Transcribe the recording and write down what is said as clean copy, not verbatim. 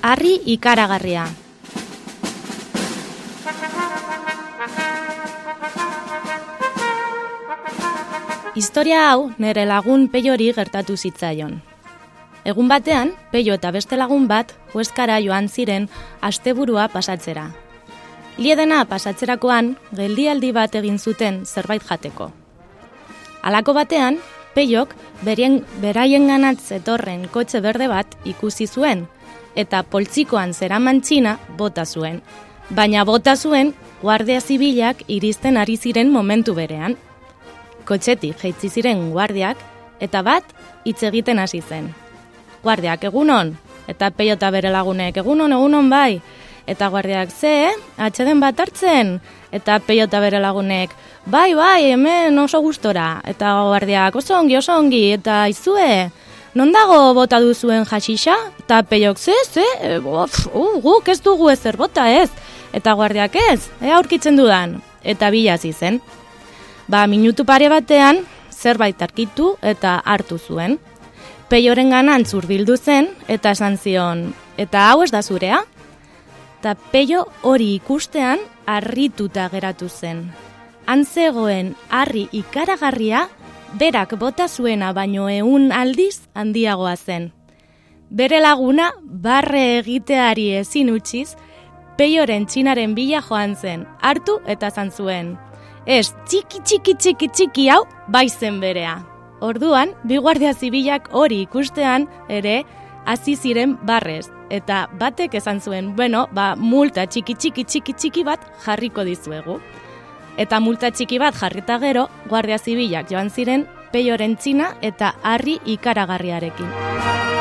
harri ikaragarria. Historia hau nere lagun Peiori gertatu zitzaion. Egun batean, Peio eta beste lagun bat Hueskara joan ziren asteburua pasatzera. Liedena pasatzerakoan, geldialdi bat egin zuten zerbait jateko. Halako batean, Peiok beraienganat zetorren kotxe berde bat ikusi zuen, eta poltsikoan zeraman txina bota zuen. Baina bota zuen guardia zibilak iristen ari ziren momentu berean. Kotxetik jaitsi ziren guardiak, eta bat hitz egiten hasi zen. Guardiak egunon, eta Peio eta bere lagunek egunon bai. Eta guardiak atxeden bat hartzen, eta Peio eta bere lagunek bai, hemen oso gustora. Eta guardiak oso ongi, eta izue, non dago bota duzuen jaxixa? Eta Peiok guk ez dugu ezer bota ez. Eta guardiak aurkitzen dudan, eta bilazi zen. Minutu pare batean, zerbait arkitu eta hartu zuen. Peioren ganantz hurbildu zen, eta esan zion, eta hau ez da zurea? Eta Peio hori ikustean harrituta geratu zen. Han zegoen harri ikaragarria, berak bota zuena baino 100 aldiz handiagoa zen. Bere laguna barre egiteari ezin utziz, Peioren txinaren bila joan zen, hartu eta esan zuen. Ez, txiki hau, bai zen berea. Orduan, bi guardia zibilak hori ikustean ere hasi ziren barrez. Eta batek esan zuen, multa txiki bat jarriko dizuegu. Eta multa txiki bat jarrita gero, guardia zibilak joan ziren Peioren txina eta harri ikaragarriarekin.